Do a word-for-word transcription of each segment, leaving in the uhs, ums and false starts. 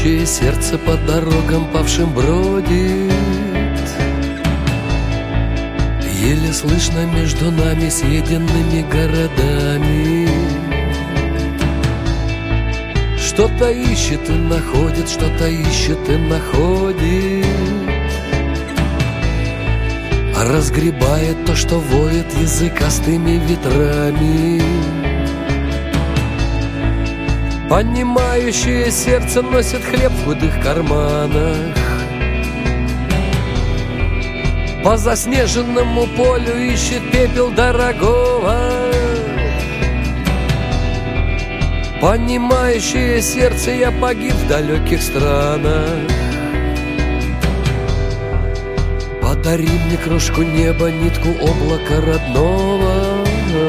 Понимающее сердце по дорогам павшим бродит. Еле слышно между нами съеденными городами. Что-то ищет и находит, что-то ищет и находит. Разгребает то, что воет языкастыми ветрами. Понимающее сердце носит хлеб в худых карманах. По заснеженному полю ищет пепел дорогого. Понимающее сердце, я погиб в далеких странах. Подари мне крошку неба, нитку облака родного.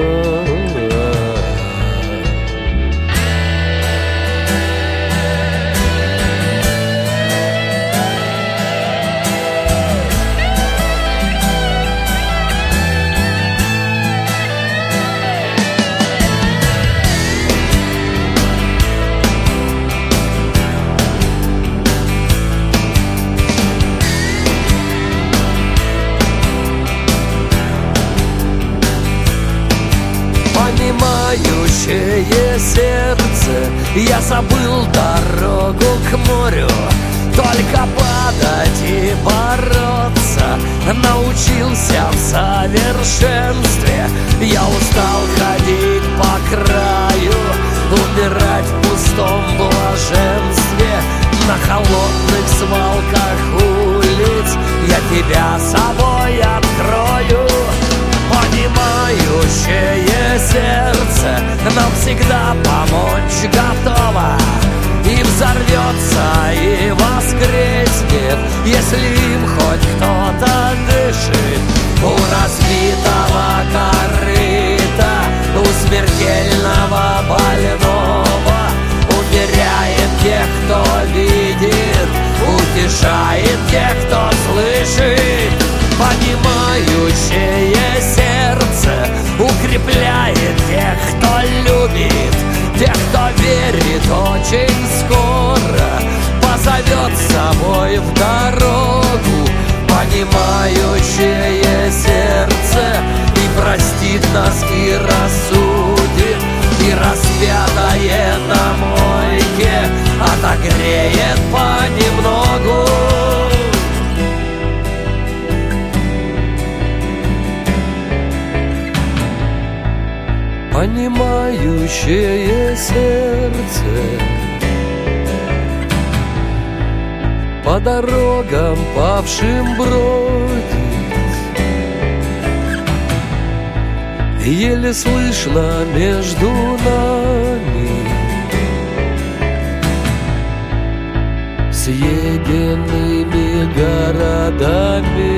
Понимающее сердце, я забыл дорогу к морю. Только падать и бороться научился в совершенстве. Я устал ходить по краю, умирать в пустом блаженстве. На холодных свалках улиц я тебя собой открою. Понимающее сердце навсегда помочь готово. И взорвется, и воскреснет, если им хоть кто-то дышит. У разбитого корыта, у смертельного больного умеряет тех, кто видит, утешает тех, кто слышит. Понимающее сердце укрепляет тех, кто любит, тех, кто верит, очень скоро позовет с собой в дорогу. Понимающее сердце и простит нас, и рассудит, и распятое на мойке отогреет понемногу. Понимающее сердце по дорогам павшим бродит. Еле слышно между нами съеденными городами.